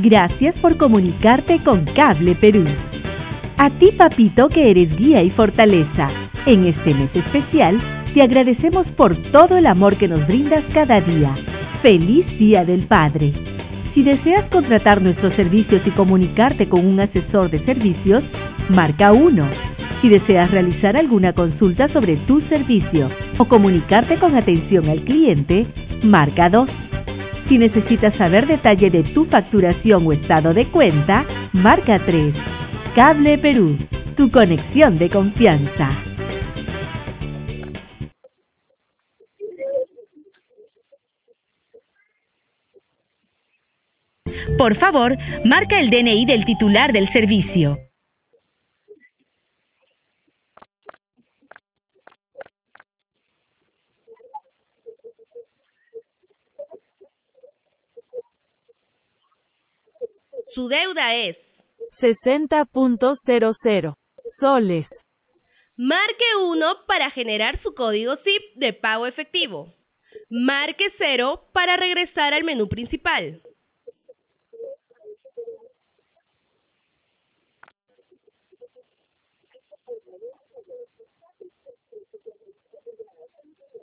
Gracias por comunicarte con Cable Perú. A ti, papito, que eres guía y fortaleza. En este mes especial, te agradecemos por todo el amor que nos brindas cada día. ¡Feliz Día del Padre! Si deseas contratar nuestros servicios y comunicarte con un asesor de servicios, marca 1. Si deseas realizar alguna consulta sobre tu servicio o comunicarte con atención al cliente, marca 2. Si necesitas saber detalle de tu facturación o estado de cuenta, marca 3. Cable Perú, tu conexión de confianza. Por favor, marca el DNI del titular del servicio. Su deuda es 60.00 soles. Marque 1 para generar su código SIP de pago efectivo. Marque 0 para regresar al menú principal.